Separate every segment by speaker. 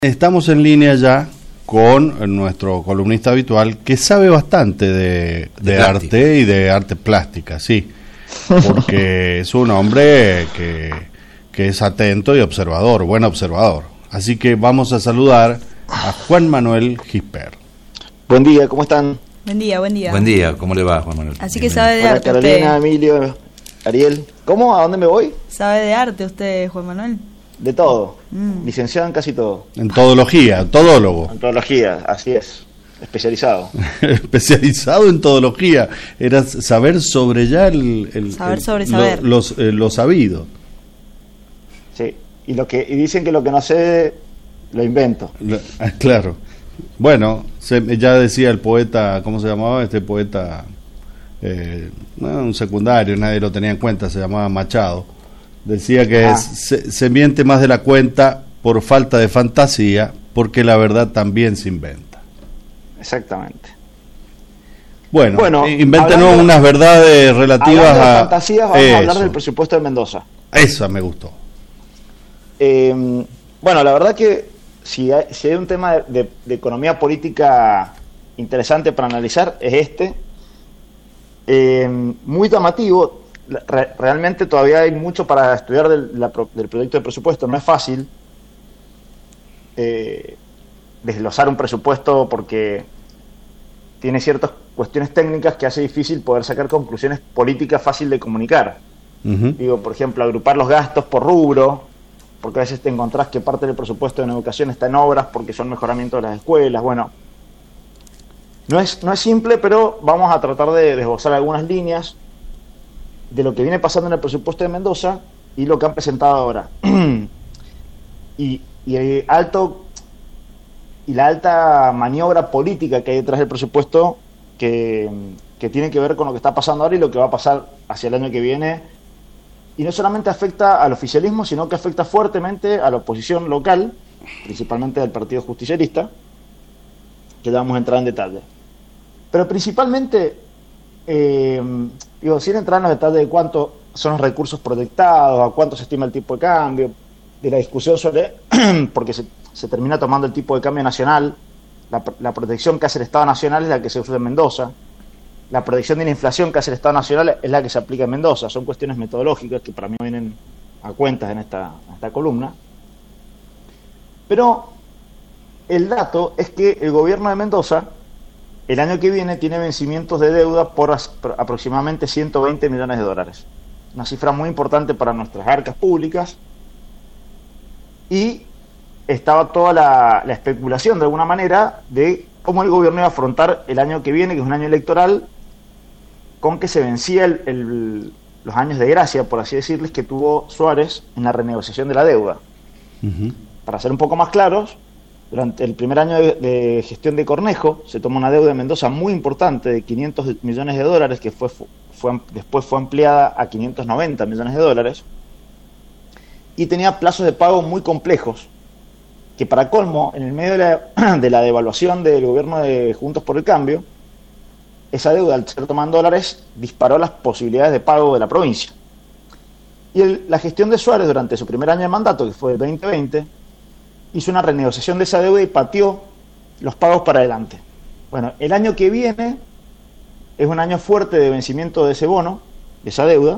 Speaker 1: Estamos en línea ya con nuestro columnista habitual que sabe bastante de arte y de arte plástica, sí, porque es un hombre que es atento y observador, buen observador. Así que vamos a saludar a Juan Manuel Gisper.
Speaker 2: Buen día, ¿cómo están?
Speaker 3: Buen día, buen día.
Speaker 4: Buen día, ¿cómo le va, Juan Manuel?
Speaker 3: Así que sabe de
Speaker 2: Hola,
Speaker 3: arte
Speaker 2: Carolina,
Speaker 3: usted.
Speaker 2: Emilio, Ariel. ¿Cómo? ¿A dónde me voy?
Speaker 3: ¿Sabe de arte usted, Juan Manuel?
Speaker 2: De todo. Licenciado en casi todo.
Speaker 1: En todología, todólogo.
Speaker 2: Antropología, así es. Especializado.
Speaker 1: Especializado en todología. Era saber sobre ya
Speaker 3: Saber sobre saber.
Speaker 1: Lo sabido.
Speaker 2: Sí. Y dicen que lo que no sé, lo invento.
Speaker 1: Claro. Bueno, ya decía el poeta, ¿cómo se llamaba este poeta? Un secundario, nadie lo tenía en cuenta, se llamaba Machado. Decía que se miente más de la cuenta por falta de fantasía, porque la verdad también se inventa.
Speaker 2: Exactamente.
Speaker 1: Bueno, invéntenos unas verdades relativas
Speaker 2: a
Speaker 1: a
Speaker 2: fantasías, vamos a hablar del presupuesto de Mendoza.
Speaker 1: Esa me gustó.
Speaker 2: Bueno, la verdad que si hay un tema de economía política interesante para analizar, es este. Muy llamativo. Realmente todavía hay mucho para estudiar del proyecto de presupuesto. No es fácil desglosar un presupuesto porque tiene ciertas cuestiones técnicas que hace difícil poder sacar conclusiones políticas fácil de comunicar. Digo, por ejemplo, agrupar los gastos por rubro, porque a veces te encontrás que parte del presupuesto de educación está en obras porque son mejoramientos de las escuelas. Bueno, no es simple, pero vamos a tratar de esbozar algunas líneas de lo que viene pasando en el presupuesto de Mendoza y lo que han presentado ahora. y la alta maniobra política que hay detrás del presupuesto que tiene que ver con lo que está pasando ahora y lo que va a pasar hacia el año que viene. Y no solamente afecta al oficialismo, sino que afecta fuertemente a la oposición local, principalmente del Partido Justicialista, que ya vamos a entrar en detalle. Pero principalmente, sin entrar en los detalles de cuánto son los recursos proyectados, a cuánto se estima el tipo de cambio, de la discusión sobre, porque se termina tomando el tipo de cambio nacional, la protección que hace el Estado Nacional es la que se usa en Mendoza, la predicción de la inflación que hace el Estado Nacional es la que se aplica en Mendoza. Son cuestiones metodológicas que para mí vienen a cuentas en esta columna. Pero el dato es que el gobierno de Mendoza el año que viene tiene vencimientos de deuda por aproximadamente 120 millones de dólares. Una cifra muy importante para nuestras arcas públicas. Y estaba toda la especulación de alguna manera de cómo el gobierno iba a afrontar el año que viene, que es un año electoral, con que se vencía los años de gracia, por así decirles, que tuvo Suárez en la renegociación de la deuda. Para ser un poco más claros, durante el primer año de gestión de Cornejo se tomó una deuda de Mendoza muy importante de 500 millones de dólares, que después fue ampliada a 590 millones de dólares, y tenía plazos de pago muy complejos, que para colmo, en el medio de la devaluación del gobierno de Juntos por el Cambio, esa deuda, al ser tomada en dólares, disparó las posibilidades de pago de la provincia. Y la gestión de Suárez durante su primer año de mandato, que fue el 2020, hizo una renegociación de esa deuda y pateó los pagos para adelante. Bueno, el año que viene es un año fuerte de vencimiento de ese bono, de esa deuda,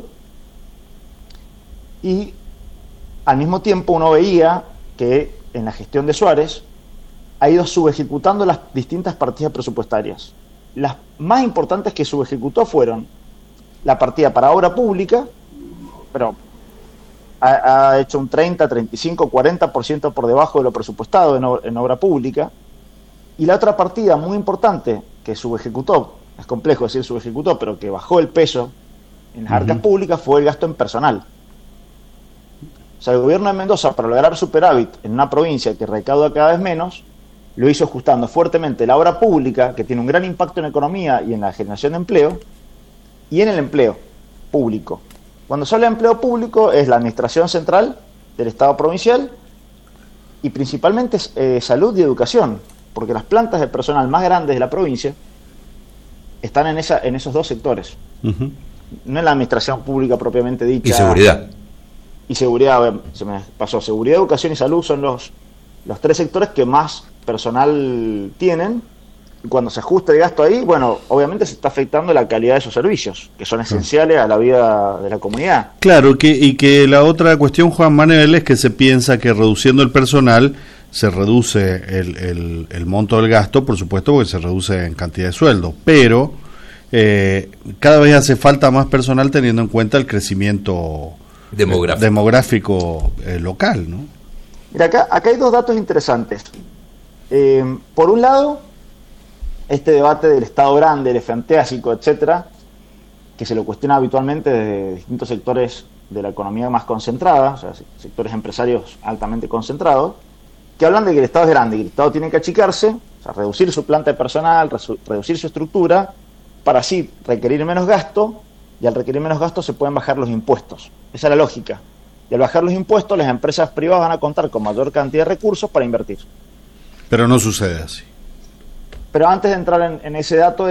Speaker 2: y al mismo tiempo uno veía que en la gestión de Suárez ha ido subejecutando las distintas partidas presupuestarias. Las más importantes que subejecutó fueron la partida para obra pública, pero ha hecho un 30, 35, 40% por debajo de lo presupuestado en obra pública, y la otra partida muy importante que subejecutó, es complejo decir subejecutó, pero que bajó el peso en las arcas públicas fue el gasto en personal. O sea, el gobierno de Mendoza, para lograr superávit en una provincia que recauda cada vez menos, lo hizo ajustando fuertemente la obra pública, que tiene un gran impacto en la economía y en la generación de empleo, y en el empleo público. Cuando se habla de empleo público es la administración central del Estado provincial y principalmente salud y educación, porque las plantas de personal más grandes de la provincia están en esos dos sectores. No en la administración pública propiamente dicha.
Speaker 4: Y seguridad.
Speaker 2: Y seguridad, se me pasó, seguridad, educación y salud son los 3 sectores que más personal tienen. Y cuando se ajusta el gasto ahí, bueno, obviamente se está afectando la calidad de esos servicios, que son esenciales a la vida de la comunidad.
Speaker 1: Claro, y que la otra cuestión, Juan Manuel, es que se piensa que reduciendo el personal se reduce el monto del gasto, por supuesto, porque se reduce en cantidad de sueldo, pero cada vez hace falta más personal teniendo en cuenta el crecimiento demográfico local, ¿no?
Speaker 2: Mira, acá hay 2 datos interesantes. Por un lado, este debate del Estado grande, elefantiásico, etcétera, que se lo cuestiona habitualmente desde distintos sectores de la economía más concentrada, o sea, sectores empresarios altamente concentrados, que hablan de que el Estado es grande, que el Estado tiene que achicarse, o sea, reducir su planta de personal, reducir su estructura, para así requerir menos gasto, y al requerir menos gasto se pueden bajar los impuestos. Esa es la lógica. Y al bajar los impuestos, las empresas privadas van a contar con mayor cantidad de recursos para invertir.
Speaker 1: Pero no sucede así.
Speaker 2: Pero antes de entrar en ese dato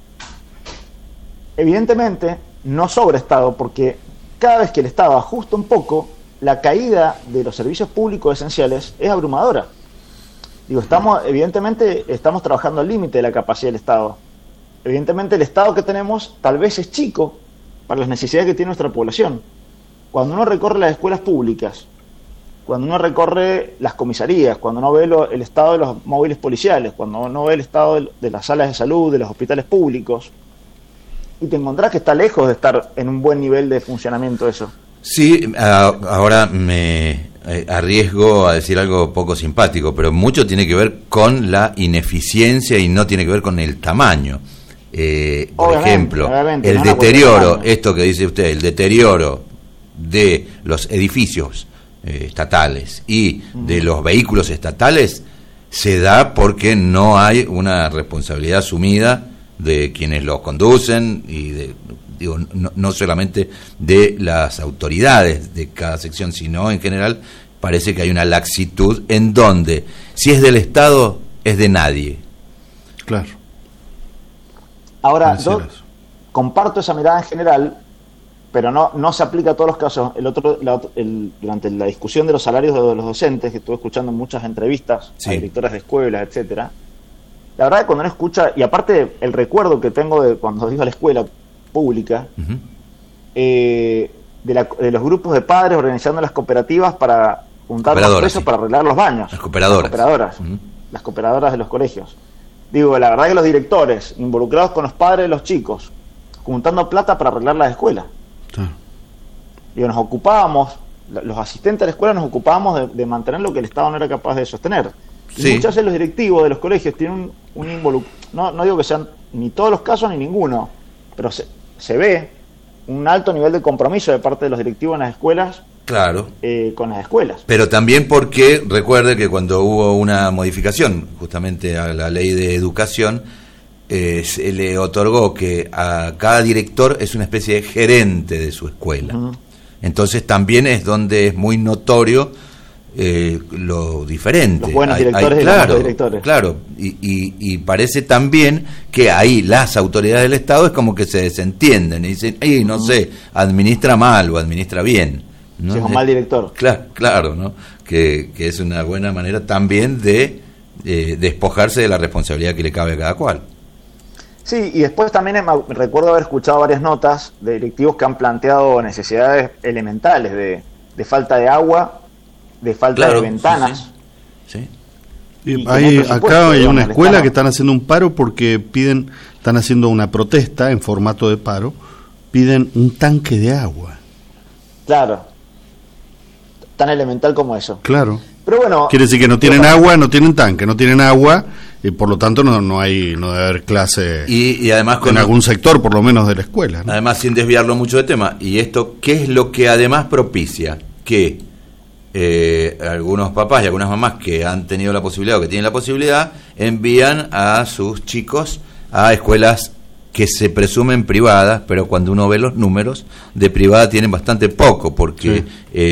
Speaker 2: evidentemente, no sobra Estado, porque cada vez que el Estado ajusta un poco, la caída de los servicios públicos esenciales es abrumadora. Digo, evidentemente estamos trabajando al límite de la capacidad del Estado. Evidentemente el Estado que tenemos tal vez es chico para las necesidades que tiene nuestra población. Cuando uno recorre las escuelas públicas, cuando uno recorre las comisarías, cuando uno ve el estado de los móviles policiales, cuando uno ve el estado de las salas de salud, de los hospitales públicos, y te encontrás que está lejos de estar en un buen nivel de funcionamiento eso.
Speaker 4: Sí, ahora me arriesgo a decir algo poco simpático, pero mucho tiene que ver con la ineficiencia y no tiene que ver con el tamaño. Por ejemplo, el deterioro, esto que dice usted, el deterioro de los edificios estatales y de los vehículos estatales se da porque no hay una responsabilidad asumida de quienes los conducen y no solamente de las autoridades de cada sección, sino en general parece que hay una laxitud en donde si es del Estado es de nadie.
Speaker 1: Claro.
Speaker 2: Ahora, yo comparto esa mirada en general, pero no se aplica a todos los casos. Durante la discusión de los salarios de los docentes, que estuve escuchando muchas entrevistas a directoras de escuelas, etcétera, la verdad que cuando uno escucha, y aparte el recuerdo que tengo de cuando iba a la escuela pública, de los grupos de padres organizando las cooperativas para juntar los pesos para arreglar los baños.
Speaker 4: Las cooperadoras.
Speaker 2: Las cooperadoras de los colegios. Digo, la verdad que los directores, involucrados con los padres de los chicos, juntando plata para arreglar las escuelas. Digo, nos ocupábamos, los asistentes de la escuela nos ocupábamos de mantener lo que el Estado no era capaz de sostener. Y muchas veces los directivos de los colegios tienen un involucramiento, no digo que sean ni todos los casos ni ninguno, pero se ve un alto nivel de compromiso de parte de los directivos en las escuelas.
Speaker 4: Claro.
Speaker 2: Con las escuelas.
Speaker 4: Pero también porque, recuerde que cuando hubo una modificación justamente a la ley de educación, se le otorgó que a cada director es una especie de gerente de su escuela. Entonces también es donde es muy notorio lo diferente.
Speaker 2: Los buenos directores y los malos directores.
Speaker 4: Claro, y parece también que ahí las autoridades del Estado es como que se desentienden y dicen, no sé, administra mal o administra bien, ¿no?
Speaker 2: Si es un mal director.
Speaker 4: Claro, ¿no? Que es una buena manera también de despojarse de la responsabilidad que le cabe a cada cual.
Speaker 2: Sí, y después también recuerdo haber escuchado varias notas de directivos que han planteado necesidades elementales de falta de agua, de falta de ventanas.
Speaker 4: Sí.
Speaker 1: Acá hay una escuela que están haciendo un paro porque están haciendo una protesta en formato de paro, piden un tanque de agua.
Speaker 2: Claro, tan elemental como eso.
Speaker 1: Claro.
Speaker 2: Pero bueno,
Speaker 1: quiere decir que no tienen agua, no tienen tanque, no tienen agua, y por lo tanto no debe haber clase
Speaker 4: y además
Speaker 1: en algún sector, por lo menos de la escuela, ¿no?
Speaker 4: Además, sin desviarlo mucho de tema, y esto, ¿qué es lo que además propicia? Que algunos papás y algunas mamás que han tenido la posibilidad o que tienen la posibilidad envían a sus chicos a escuelas que se presumen privadas, pero cuando uno ve los números de privada tienen bastante poco, porque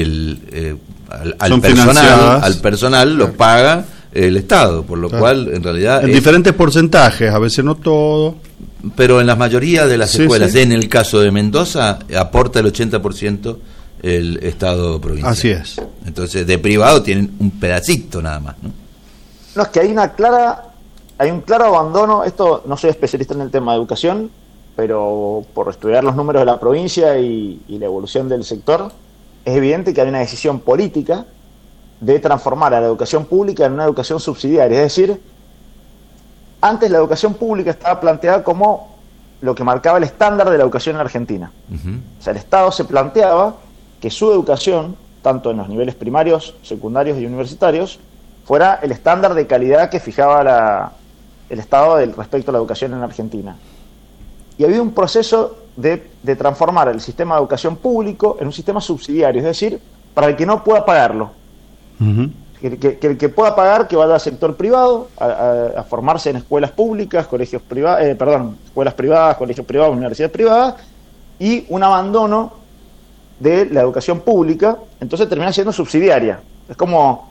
Speaker 4: al personal lo paga el Estado, por lo cual en realidad
Speaker 1: en diferentes porcentajes, a veces no todo,
Speaker 4: pero en la mayoría de las escuelas, en el caso de Mendoza, aporta el 80% el Estado provincial.
Speaker 1: Así es.
Speaker 4: Entonces, de privado tienen un pedacito nada más, ¿no?
Speaker 2: No, es que hay un claro abandono. Esto, no soy especialista en el tema de educación, pero por estudiar los números de la provincia y la evolución del sector, es evidente que hay una decisión política de transformar a la educación pública en una educación subsidiaria. Es decir, antes la educación pública estaba planteada como lo que marcaba el estándar de la educación en Argentina. O sea, el Estado se planteaba que su educación, tanto en los niveles primarios, secundarios y universitarios, fuera el estándar de calidad que fijaba el Estado respecto a la educación en Argentina. Y había un proceso de transformar el sistema de educación público en un sistema subsidiario, es decir, para el que no pueda pagarlo. Que el que pueda pagar, que vaya al sector privado a formarse en escuelas públicas, escuelas privadas, colegios privados, universidades privadas, y un abandono de la educación pública, entonces termina siendo subsidiaria. Es como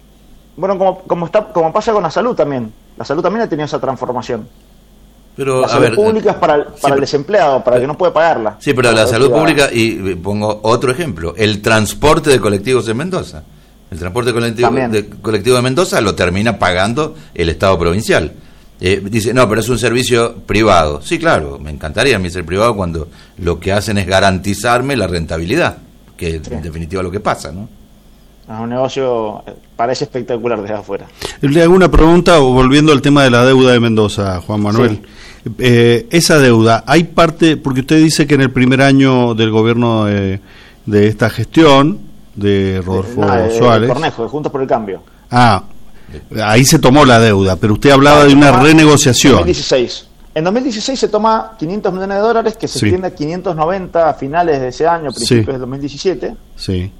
Speaker 2: pasa con la salud también. La salud también ha tenido esa transformación.
Speaker 4: Pero,
Speaker 2: la salud pública es para el desempleado, para el que no puede pagarla.
Speaker 4: Sí, pero la salud pública, y pongo otro ejemplo, el transporte de colectivos en Mendoza. El transporte colectivo de Mendoza lo termina pagando el Estado provincial. Dice, no, pero es un servicio privado. Sí, claro, me encantaría a mí ser privado cuando lo que hacen es garantizarme la rentabilidad, que es en definitiva lo que pasa, ¿no?
Speaker 2: Es un negocio, parece espectacular desde afuera.
Speaker 1: Le hago una pregunta, volviendo al tema de la deuda de Mendoza, Juan Manuel. Sí. Esa deuda, hay parte, porque usted dice que en el primer año del gobierno de esta gestión, de Rodolfo Suárez...
Speaker 2: De Cornejo, de Juntos por el Cambio.
Speaker 1: Ahí se tomó la deuda, pero usted hablaba de una renegociación.
Speaker 2: 2016. En 2016 se toma $500 millones que se extiende a 590 a finales de ese año, principios del 2017.
Speaker 1: Sí.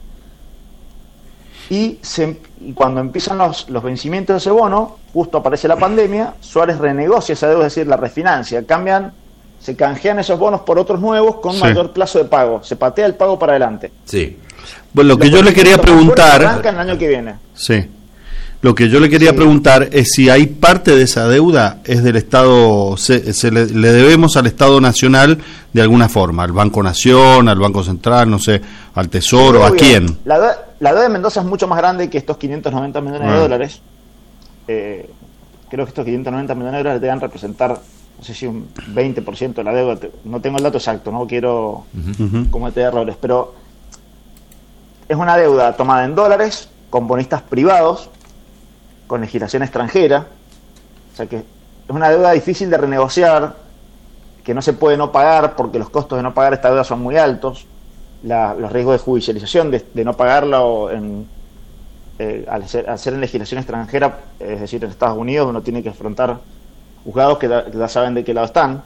Speaker 2: Y cuando empiezan los vencimientos de ese bono, justo aparece la pandemia, Suárez renegocia esa deuda, es decir, la refinancia. Se canjean esos bonos por otros nuevos con mayor plazo de pago. Se patea el pago para adelante.
Speaker 4: Sí.
Speaker 1: Bueno, lo que yo le quería preguntar...
Speaker 2: Arranca el año que viene.
Speaker 1: Sí. Lo que yo le quería preguntar es si hay parte de esa deuda es del Estado, le debemos al Estado Nacional de alguna forma, al Banco Nación, al Banco Central, no sé, al Tesoro, ¿a quién?
Speaker 2: La deuda de Mendoza es mucho más grande que estos 590 millones de dólares. Creo que estos 590 millones de dólares deben representar, no sé si un 20% de la deuda, no tengo el dato exacto, no quiero cometer errores, pero es una deuda tomada en dólares, con bonistas privados, con legislación extranjera, o sea que es una deuda difícil de renegociar, que no se puede no pagar porque los costos de no pagar esta deuda son muy altos, los riesgos de judicialización de no pagarla al ser en legislación extranjera, es decir, en Estados Unidos uno tiene que afrontar juzgados que ya saben de qué lado están.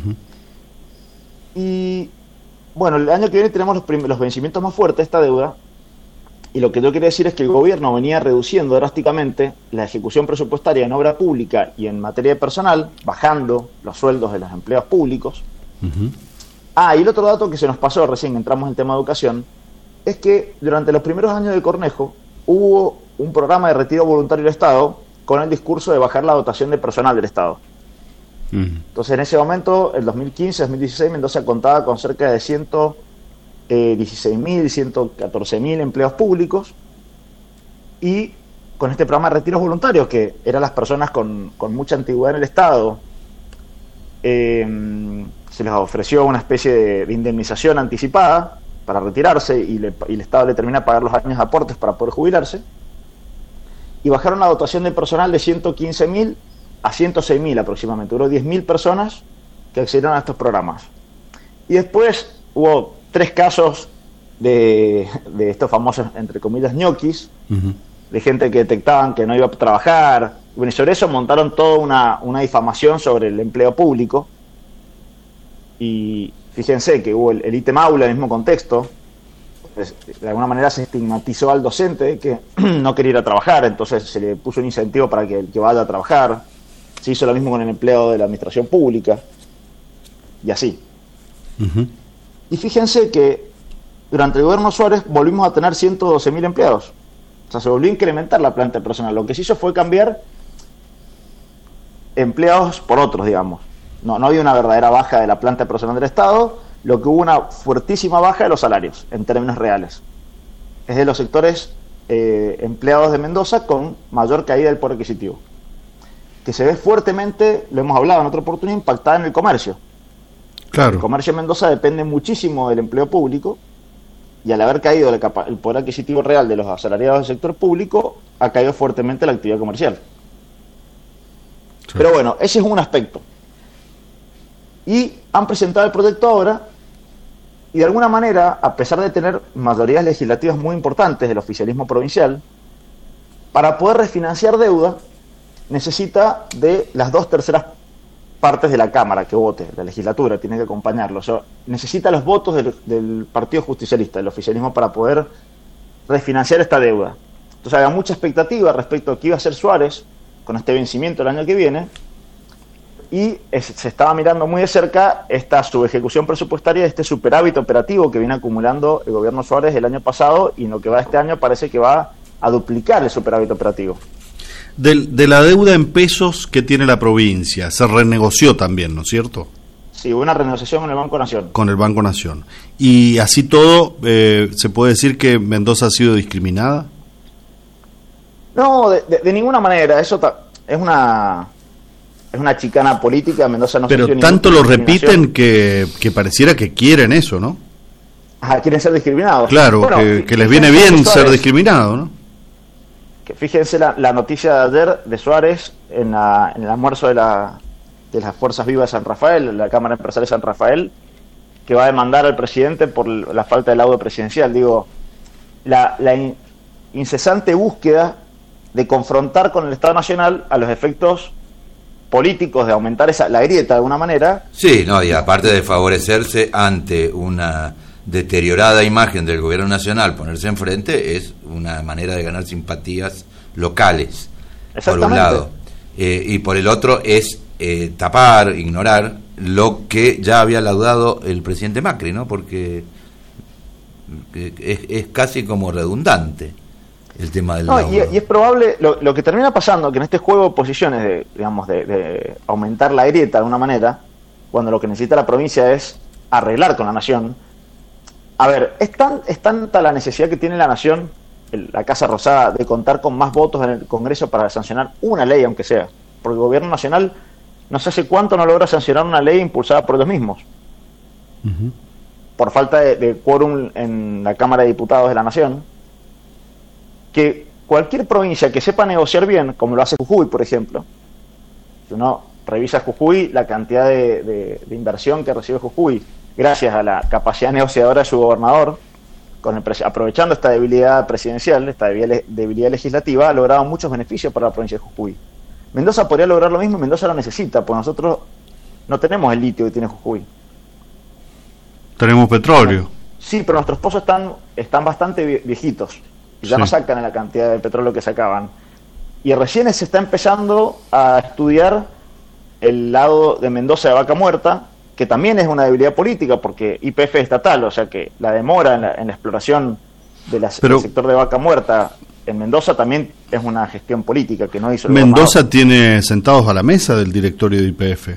Speaker 2: Y bueno, el año que viene tenemos los vencimientos más fuertes de esta deuda. Y lo que yo quería decir es que el gobierno venía reduciendo drásticamente la ejecución presupuestaria en obra pública y en materia de personal, bajando los sueldos de los empleados públicos. Y el otro dato que se nos pasó recién, entramos en el tema de educación, es que durante los primeros años de Cornejo hubo un programa de retiro voluntario del Estado con el discurso de bajar la dotación de personal del Estado. Entonces, en ese momento, el 2015-2016, Mendoza contaba con cerca de 16.000, 114.000 empleos públicos, y con este programa de retiros voluntarios, que eran las personas con mucha antigüedad en el Estado, se les ofreció una especie de indemnización anticipada para retirarse y el Estado le termina a pagar los años de aportes para poder jubilarse, y bajaron la dotación de personal de 115.000 a 106.000 aproximadamente. Hubo 10.000 personas que accedieron a estos programas. Y después hubo 3 casos de estos famosos, entre comillas, ñoquis, de gente que detectaban que no iba a trabajar. Bueno, y sobre eso montaron toda una difamación sobre el empleo público. Y fíjense que hubo el ítem aula en el mismo contexto. Pues, de alguna manera se estigmatizó al docente que no quería ir a trabajar, entonces se le puso un incentivo para que vaya a trabajar. Se hizo lo mismo con el empleo de la administración pública. Y así. Y fíjense que durante el gobierno Suárez volvimos a tener 112.000 empleados. O sea, se volvió a incrementar la planta de personal. Lo que se hizo fue cambiar empleados por otros, digamos. No había una verdadera baja de la planta de personal del Estado, lo que hubo una fuertísima baja de los salarios en términos reales. Es de los sectores empleados de Mendoza con mayor caída del poder adquisitivo, que se ve fuertemente, lo hemos hablado en otra oportunidad, impactada en el comercio.
Speaker 1: Claro.
Speaker 2: El comercio en Mendoza depende muchísimo del empleo público, y al haber caído el poder adquisitivo real de los asalariados del sector público, ha caído fuertemente la actividad comercial. Sí. Pero bueno, ese es un aspecto. Y han presentado el proyecto ahora, y de alguna manera, a pesar de tener mayorías legislativas muy importantes del oficialismo provincial, para poder refinanciar deuda, necesita de las 2/3 partes de la Cámara que vote, la legislatura tiene que acompañarlo. O sea, necesita los votos del Partido Justicialista, del oficialismo, para poder refinanciar esta deuda. Entonces había mucha expectativa respecto a qué iba a hacer Suárez con este vencimiento el año que viene, y se estaba mirando muy de cerca esta subejecución presupuestaria, este superávit operativo que viene acumulando el gobierno Suárez el año pasado, y en lo que va este año parece que va a duplicar el superávit operativo.
Speaker 1: De la deuda en pesos que tiene la provincia, se renegoció también, ¿no es cierto?
Speaker 2: Sí, hubo una renegociación con el Banco Nación.
Speaker 1: Con el Banco Nación. Y así todo, ¿se puede decir que Mendoza ha sido discriminada?
Speaker 2: No, de ninguna manera. Eso es una chicana política. Mendoza no.
Speaker 1: Pero tanto lo repiten que pareciera que quieren eso, ¿no?
Speaker 2: Quieren ser discriminados.
Speaker 1: Claro, bueno, que les viene bien ser discriminados, ¿no?
Speaker 2: Fíjense la noticia de ayer de Suárez en el almuerzo de las Fuerzas Vivas de San Rafael, la Cámara Empresarial de San Rafael, que va a demandar al presidente por la falta de laudo presidencial. Digo, la incesante búsqueda de confrontar con el Estado Nacional a los efectos políticos de aumentar la grieta de alguna manera.
Speaker 4: Sí, no, y aparte de favorecerse ante una deteriorada imagen del gobierno nacional, ponerse enfrente es una manera de ganar simpatías locales, por un lado, y por el otro es tapar, ignorar lo que ya había laudado el presidente Macri, ¿no? Porque es casi como redundante el tema del laudo.
Speaker 2: Y es probable, lo que termina pasando, que en este juego de posiciones de aumentar la grieta de alguna manera, cuando lo que necesita la provincia es arreglar con la nación. A ver, es tanta la necesidad que tiene la Nación, la Casa Rosada, de contar con más votos en el Congreso para sancionar una ley, aunque sea. Porque el gobierno nacional no sé hace cuánto no logra sancionar una ley impulsada por ellos mismos. Uh-huh. Por falta de quórum en la Cámara de Diputados de la Nación. Que cualquier provincia que sepa negociar bien, como lo hace Jujuy, por ejemplo, si uno revisa Jujuy, la cantidad de inversión que recibe Jujuy, gracias a la capacidad negociadora de su gobernador, aprovechando esta debilidad presidencial, esta debilidad legislativa, ha logrado muchos beneficios para la provincia de Jujuy. Mendoza podría lograr lo mismo, Mendoza lo necesita, porque nosotros no tenemos el litio que tiene Jujuy.
Speaker 1: Tenemos petróleo.
Speaker 2: Sí, pero nuestros pozos están bastante viejitos, y ya no sacan la cantidad de petróleo que sacaban. Y recién se está empezando a estudiar el lado de Mendoza de Vaca Muerta, que también es una debilidad política, porque YPF es estatal, o sea que la demora en la exploración del sector de Vaca Muerta en Mendoza también es una gestión política que no hizo el
Speaker 1: Mendoza gobernador. Tiene sentados a la mesa del directorio de YPF.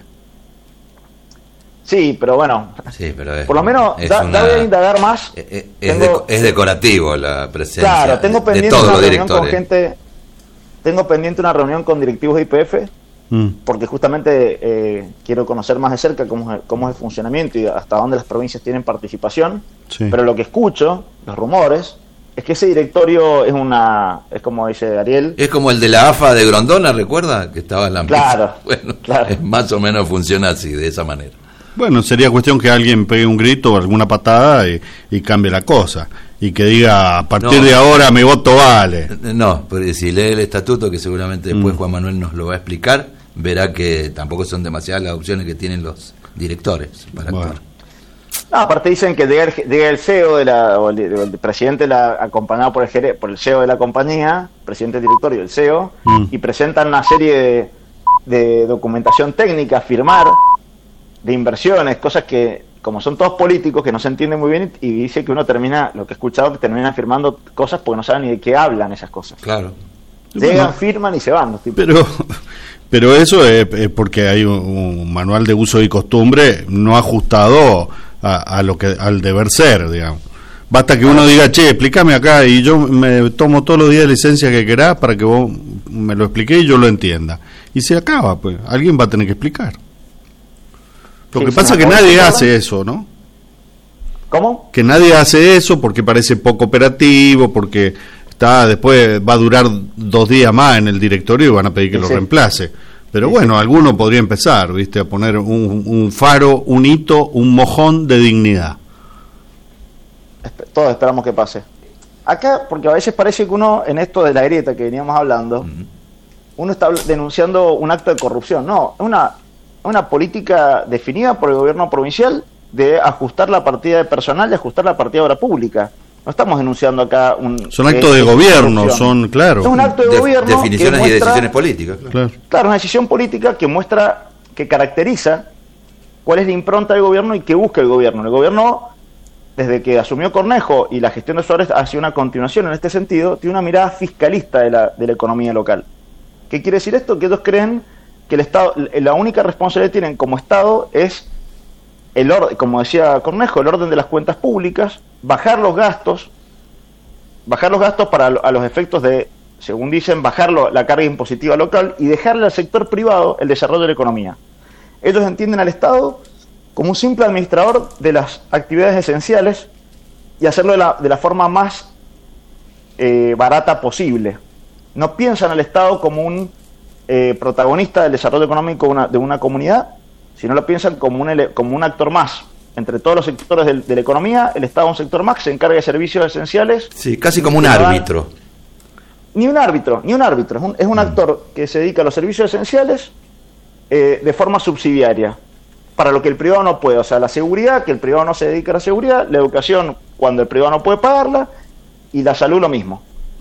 Speaker 2: Sí, pero bueno,
Speaker 4: sí, pero
Speaker 2: por lo menos da a indagar más.
Speaker 4: Es decorativo la presencia,
Speaker 2: claro, tengo pendiente
Speaker 4: de todos
Speaker 2: una
Speaker 4: los
Speaker 2: reunión
Speaker 4: directores.
Speaker 2: Con gente, tengo pendiente una reunión con directivos de YPF, porque justamente quiero conocer más de cerca cómo es el funcionamiento y hasta dónde las provincias tienen participación. Sí. Pero lo que escucho, los rumores, es que ese directorio es como dice Ariel,
Speaker 4: es como el de la AFA de Grondona, ¿recuerda? Que estaba en la mesa.
Speaker 2: Claro,
Speaker 4: bueno,
Speaker 2: claro.
Speaker 4: Más o menos funciona así, de esa manera.
Speaker 1: Bueno, sería cuestión que alguien pegue un grito o alguna patada y cambie la cosa. Y que diga, a partir de ahora mi voto vale.
Speaker 4: No, porque si lee el estatuto, que seguramente después Juan Manuel nos lo va a explicar, verá que tampoco son demasiadas las opciones que tienen los directores para actuar.
Speaker 2: No, aparte dicen que llega el CEO o el presidente acompañado por el CEO de la compañía, presidente del directorio, el CEO, y presentan una serie de documentación técnica a firmar, de inversiones, cosas que, como son todos políticos, que no se entienden muy bien, y dice que uno termina, lo que he escuchado, que termina firmando cosas porque no saben ni de qué hablan esas cosas.
Speaker 4: Claro.
Speaker 2: Llegan, firman y se van.
Speaker 1: Pero eso es porque hay un manual de uso y costumbre no ajustado al deber ser, digamos. Basta que uno diga, che, explícame acá, y yo me tomo todos los días de licencia que querás para que vos me lo expliqués y yo lo entienda. Y se acaba, pues, alguien va a tener que explicar. Lo que pasa es que nadie hace eso, ¿no?
Speaker 2: ¿Cómo?
Speaker 1: Que nadie hace eso porque parece poco operativo, porque después va a durar 2 días más en el directorio y van a pedir que lo reemplace. Pero bueno, alguno podría empezar, ¿viste? A poner un faro, un hito, un mojón de dignidad.
Speaker 2: Todos esperamos que pase. Acá, porque a veces parece que uno, en esto de la grieta que veníamos hablando, uno está denunciando un acto de corrupción. No, es una política definida por el gobierno provincial de ajustar la partida de personal y ajustar la partida de obra pública. No estamos denunciando acá
Speaker 1: son actos de gobierno, son, claro.
Speaker 2: Es un acto de gobierno.
Speaker 4: Definiciones y decisiones políticas.
Speaker 2: Claro, una decisión política que muestra, que caracteriza cuál es la impronta del gobierno y qué busca el gobierno. El gobierno, desde que asumió Cornejo y la gestión de Suárez ha sido una continuación en este sentido, tiene una mirada fiscalista de la economía local. ¿Qué quiere decir esto? Que ellos creen que el Estado, la única responsabilidad que tienen como Estado es como decía Cornejo, el orden de las cuentas públicas, bajar los gastos para a los efectos de, según dicen, bajar la carga impositiva local y dejarle al sector privado el desarrollo de la economía. Ellos entienden al Estado como un simple administrador de las actividades esenciales y hacerlo de la forma más barata posible. No piensan al Estado como un protagonista del desarrollo económico de una comunidad, sino lo piensan como un actor más. Entre todos los sectores de la economía, el Estado es un sector más que se encarga de servicios esenciales.
Speaker 4: Sí, casi como un árbitro.
Speaker 2: Ni un árbitro. Es un actor que se dedica a los servicios esenciales de forma subsidiaria, para lo que el privado no puede. O sea, la seguridad, que el privado no se dedica a la seguridad, la educación cuando el privado no puede pagarla, y la salud lo mismo.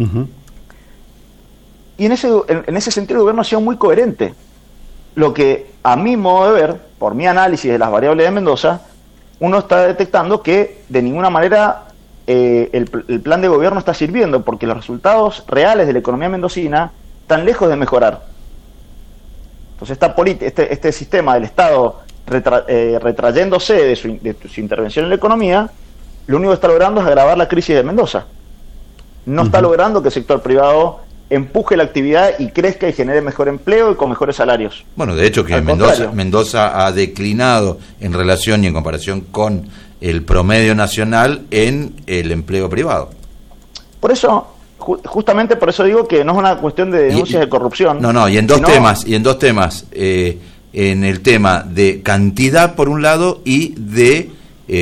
Speaker 2: Y en ese sentido el gobierno ha sido muy coherente. Lo que, a mi modo de ver, por mi análisis de las variables de Mendoza, uno está detectando que de ninguna manera el plan de gobierno está sirviendo, porque los resultados reales de la economía mendocina están lejos de mejorar. Entonces este sistema del Estado retrayéndose de su intervención en la economía, lo único que está logrando es agravar la crisis de Mendoza. No está logrando que el sector privado empuje la actividad y crezca y genere mejor empleo y con mejores salarios.
Speaker 4: Bueno, de hecho que Mendoza ha declinado en relación y en comparación con el promedio nacional en el empleo privado.
Speaker 2: Por eso, justamente por eso digo que no es una cuestión de denuncias de corrupción.
Speaker 4: No, y en dos temas, en el tema de cantidad por un lado y de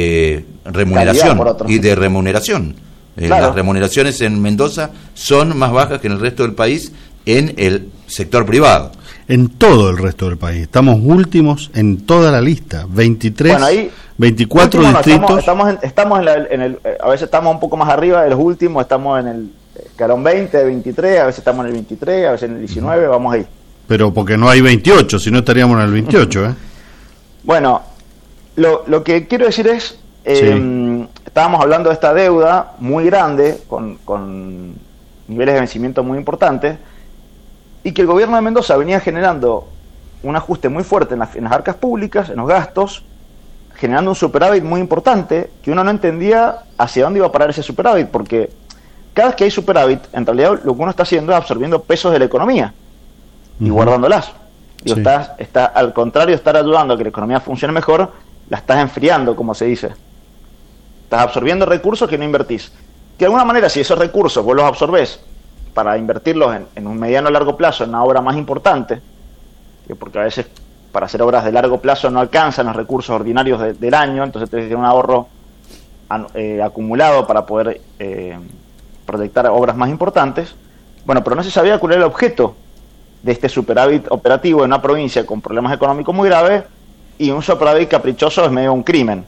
Speaker 4: remuneración.
Speaker 2: Claro.
Speaker 4: Las remuneraciones en Mendoza son más bajas que en el resto del país en el sector privado.
Speaker 1: En todo el resto del país. Estamos últimos en toda la lista. 23, bueno, ahí, 24 distritos.
Speaker 2: Estamos a veces estamos un poco más arriba de los últimos, estamos en el escalón 20, 23, a veces estamos en el 23, a veces en el 19, vamos ahí.
Speaker 1: Pero porque no hay 28, si no estaríamos en el 28, ¿eh?
Speaker 2: Bueno, lo que quiero decir es... estábamos hablando de esta deuda muy grande, con niveles de vencimiento muy importantes, y que el gobierno de Mendoza venía generando un ajuste muy fuerte en las arcas públicas, en los gastos, generando un superávit muy importante, que uno no entendía hacia dónde iba a parar ese superávit, porque cada vez que hay superávit, en realidad lo que uno está haciendo es absorbiendo pesos de la economía y guardándolas. Digo, está al contrario de estar ayudando a que la economía funcione mejor, la estás enfriando, como se dice. Estás absorbiendo recursos que no invertís. Que de alguna manera, si esos recursos vos los absorbés para invertirlos en un mediano a largo plazo, en una obra más importante, porque a veces para hacer obras de largo plazo no alcanzan los recursos ordinarios del año, entonces tenés que tener un ahorro acumulado para poder proyectar obras más importantes. Bueno, pero no se sabía cuál era el objeto de este superávit operativo en una provincia con problemas económicos muy graves, y un superávit caprichoso es medio un crimen.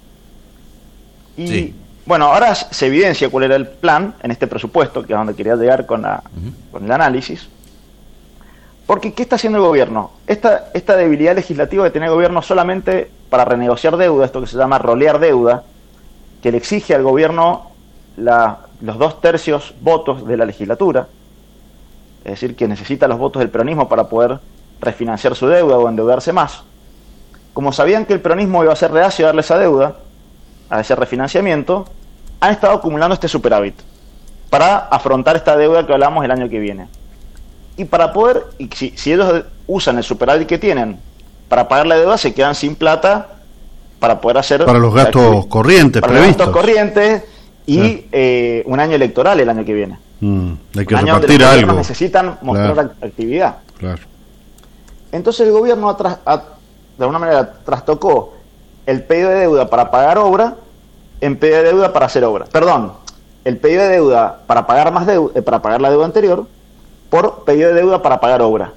Speaker 2: Y bueno, ahora se evidencia cuál era el plan en este presupuesto, que es donde quería llegar con el análisis. Porque, ¿qué está haciendo el gobierno? Esta debilidad legislativa que tiene el gobierno solamente para renegociar deuda, esto que se llama rolear deuda, que le exige al gobierno los 2/3 votos de la legislatura, es decir, que necesita los votos del peronismo para poder refinanciar su deuda o endeudarse más. Como sabían que el peronismo iba a ser reacio a darle esa deuda, a ese refinanciamiento, han estado acumulando este superávit para afrontar esta deuda que hablamos el año que viene. Y para poder, si ellos usan el superávit que tienen para pagar la deuda, se quedan sin plata para poder hacer...
Speaker 1: Para los gastos corrientes
Speaker 2: para
Speaker 1: previstos.
Speaker 2: Los gastos corrientes y un año electoral el año que viene.
Speaker 1: Hay que
Speaker 2: un año
Speaker 1: repartir
Speaker 2: donde los
Speaker 1: algo.
Speaker 2: necesitan mostrar actividad.
Speaker 1: Claro.
Speaker 2: Entonces el gobierno de alguna manera trastocó el pedido de deuda para pagar obra en pedido de deuda para hacer obra. Perdón, el pedido de deuda para pagar más deuda, para pagar la deuda anterior, por pedido de deuda para pagar obra.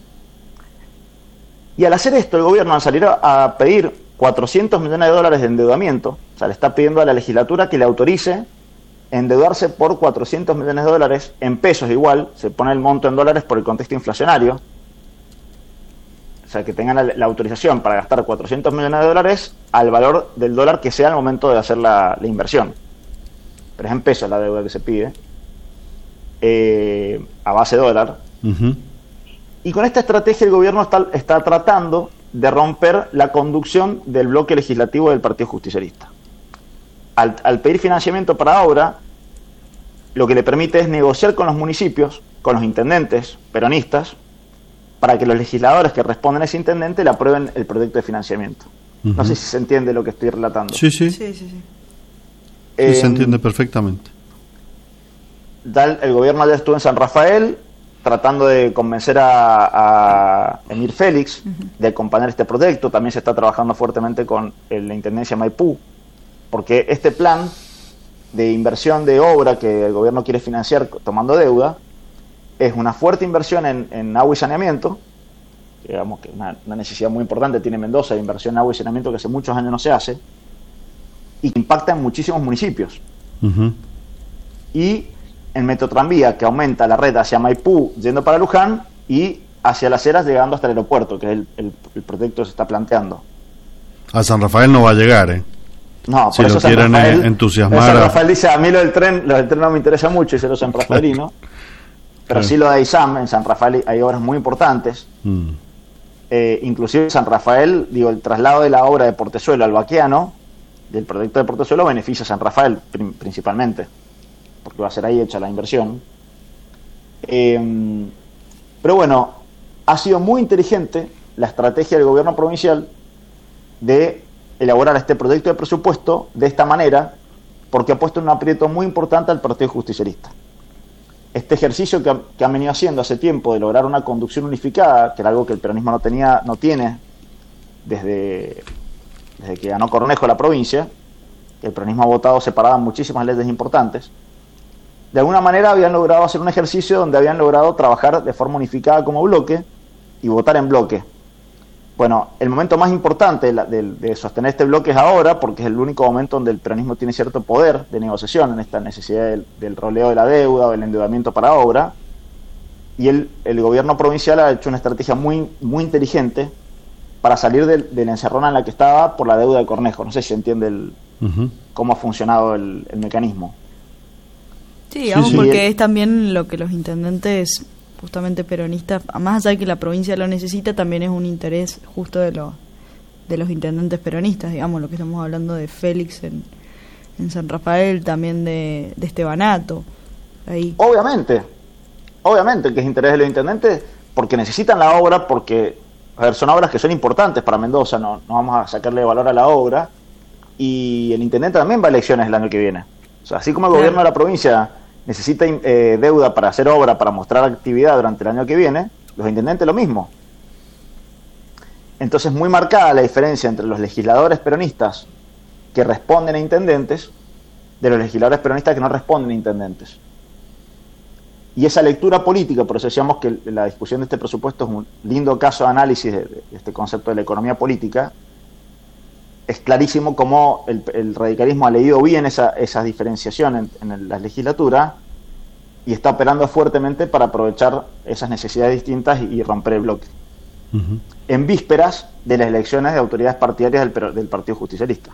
Speaker 2: Y al hacer esto, el gobierno, al salir a pedir 400 millones de dólares de endeudamiento, o sea, le está pidiendo a la legislatura que le autorice endeudarse por 400 millones de dólares en pesos igual, se pone el monto en dólares por el contexto inflacionario, o sea, que tengan la autorización para gastar 400 millones de dólares al valor del dólar que sea al momento de hacer la inversión. Pero es en pesos la deuda que se pide, a base dólar. Y con esta estrategia el gobierno está tratando de romper la conducción del bloque legislativo del Partido Justicialista. Al pedir financiamiento para obra, lo que le permite es negociar con los municipios, con los intendentes peronistas, para que los legisladores que responden a ese intendente le aprueben el proyecto de financiamiento. No sé si se entiende lo que estoy relatando.
Speaker 1: Sí.
Speaker 3: Sí,
Speaker 1: Se entiende perfectamente.
Speaker 2: El gobierno ya estuvo en San Rafael tratando de convencer a Emir Félix de acompañar este proyecto. También se está trabajando fuertemente con la Intendencia de Maipú, porque este plan de inversión de obra que el gobierno quiere financiar tomando deuda es una fuerte inversión en agua y saneamiento, digamos que una necesidad muy importante tiene Mendoza de inversión en agua y saneamiento que hace muchos años no se hace, y que impacta en muchísimos municipios. Y en Metrotranvía, que aumenta la red hacia Maipú yendo para Luján y hacia Las Heras llegando hasta el aeropuerto, que es el proyecto que se está planteando.
Speaker 1: A San Rafael no va a llegar,
Speaker 2: No,
Speaker 1: si
Speaker 2: por
Speaker 1: lo
Speaker 2: eso
Speaker 1: quieren
Speaker 2: San Rafael,
Speaker 1: entusiasmar.
Speaker 2: San Rafael dice, a mí lo del tren no me interesa mucho, y se lo San Rafaelino, pero sí lo de ISAM, en San Rafael hay obras muy importantes. Inclusive en San Rafael, el traslado de la obra de Portezuelo al Baqueano, del proyecto de Portezuelo, beneficia a San Rafael principalmente, porque va a ser ahí hecha la inversión. Pero bueno, ha sido muy inteligente la estrategia del gobierno provincial de elaborar este proyecto de presupuesto de esta manera, porque ha puesto en un aprieto muy importante al Partido Justicialista. Este ejercicio que han venido haciendo hace tiempo de lograr una conducción unificada, que era algo que el peronismo no tiene desde que ganó Cornejo la provincia, que el peronismo ha votado separada en muchísimas leyes importantes. De alguna manera habían logrado hacer un ejercicio donde habían logrado trabajar de forma unificada como bloque y votar en bloque. Bueno, el momento más importante de sostener este bloque es ahora, porque es el único momento donde el peronismo tiene cierto poder de negociación en esta necesidad del roleo de la deuda o del endeudamiento para obra, y el gobierno provincial ha hecho una estrategia muy, muy inteligente para salir de la encerrona en la que estaba por la deuda de Cornejo. No sé si se entiende cómo ha funcionado el mecanismo.
Speaker 3: Sí, digamos, porque es también lo que los intendentes justamente peronistas, más allá de que la provincia lo necesita, también es un interés justo de los intendentes peronistas, digamos, lo que estamos hablando de Félix en San Rafael, también de Estebanato. Ahí.
Speaker 2: Obviamente que es interés de los intendentes, porque necesitan la obra, porque son obras que son importantes para Mendoza, no vamos a sacarle valor a la obra, y el intendente también va a elecciones el año que viene. O sea, así como el gobierno de la provincia necesita deuda para hacer obra, para mostrar actividad durante el año que viene, los intendentes lo mismo. Entonces, muy marcada la diferencia entre los legisladores peronistas que responden a intendentes de los legisladores peronistas que no responden a intendentes. Y esa lectura política, por eso decíamos que la discusión de este presupuesto es un lindo caso de análisis de este concepto de la economía política. Es clarísimo cómo el radicalismo ha leído bien esa diferenciación en la legislatura y está operando fuertemente para aprovechar esas necesidades distintas y romper el bloque. En vísperas de las elecciones de autoridades partidarias del Partido Justicialista.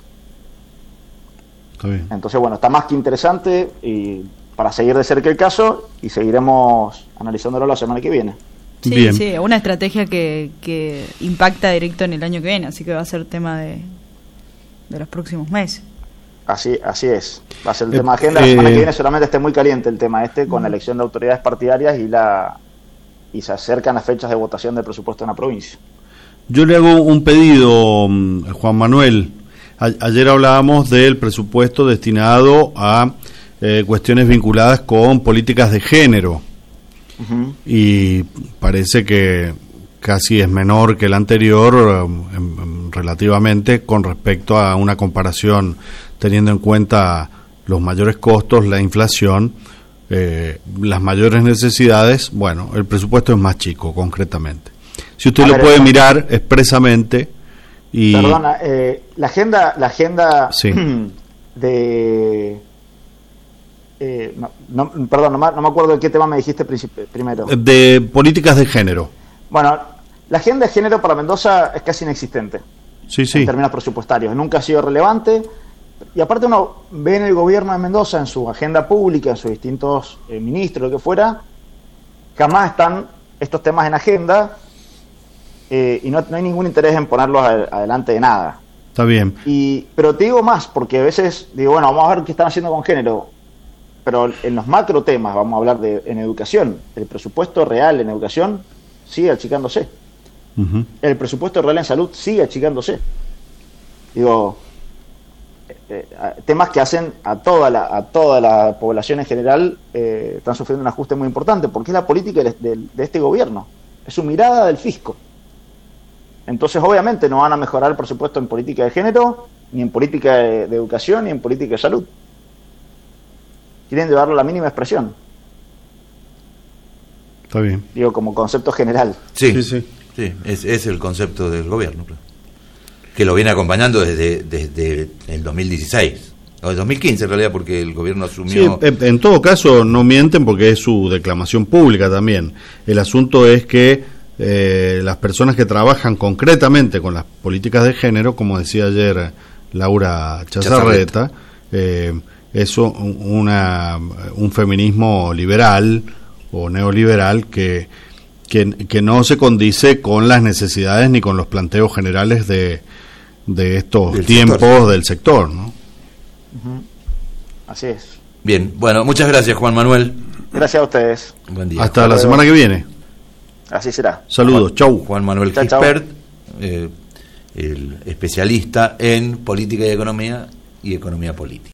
Speaker 1: Está bien.
Speaker 2: Entonces, bueno, está más que interesante y para seguir de cerca el caso y seguiremos analizándolo la semana que viene.
Speaker 3: Sí, una estrategia que impacta directo en el año que viene, así que va a ser tema de los próximos meses.
Speaker 2: Así es. Va a ser el tema de agenda. La semana que viene seguramente esté muy caliente el tema con la elección de autoridades partidarias y se acercan las fechas de votación del presupuesto en la provincia.
Speaker 1: Yo le hago un pedido, Juan Manuel. Ayer hablábamos del presupuesto destinado a cuestiones vinculadas con políticas de género. Uh-huh. Y parece que casi es menor que el anterior relativamente con respecto a una comparación teniendo en cuenta los mayores costos, la inflación, las mayores necesidades. Bueno, el presupuesto es más chico concretamente. Si usted lo puede mirar expresamente y...
Speaker 2: Perdona, la agenda
Speaker 1: sí.
Speaker 2: de... no me acuerdo de qué tema me dijiste primero.
Speaker 1: De políticas de género.
Speaker 2: Bueno, la agenda de género para Mendoza es casi inexistente.
Speaker 1: Sí.
Speaker 2: En términos presupuestarios. Nunca ha sido relevante. Y aparte uno ve en el gobierno de Mendoza, en su agenda pública, en sus distintos ministros, lo que fuera, jamás están estos temas en agenda y no hay ningún interés en ponerlos adelante de nada.
Speaker 1: Está bien.
Speaker 2: Pero te digo más, porque a veces digo, bueno, vamos a ver qué están haciendo con género. Pero en los macro temas, vamos a hablar en educación, el presupuesto real en educación sigue achicándose. Uh-huh. El presupuesto real en salud sigue achicándose. Digo, temas que hacen a toda la población en general están sufriendo un ajuste muy importante, porque es la política de este gobierno, es su mirada del fisco. Entonces obviamente no van a mejorar el presupuesto en política de género, ni en política de educación, ni en política de salud. Quieren llevarlo a la mínima expresión.
Speaker 1: Está bien.
Speaker 2: Digo, como concepto general.
Speaker 4: Sí, es el concepto del gobierno, que lo viene acompañando desde el 2016, o el 2015 en realidad, porque el gobierno asumió...
Speaker 1: Sí, en todo caso no mienten porque es su declamación pública también. El asunto es que las personas que trabajan concretamente con las políticas de género, como decía ayer Laura Chazarreta, es un feminismo liberal o neoliberal que no se condice con las necesidades ni con los planteos generales de estos tiempos del sector, ¿no?
Speaker 2: Uh-huh. Así es.
Speaker 4: Bien, bueno, muchas gracias, Juan Manuel.
Speaker 2: Gracias a ustedes.
Speaker 4: Buen día.
Speaker 1: Hasta la semana que viene.
Speaker 2: Así será.
Speaker 1: Saludos, chau.
Speaker 4: Juan Manuel Gispert, el especialista en política y economía política.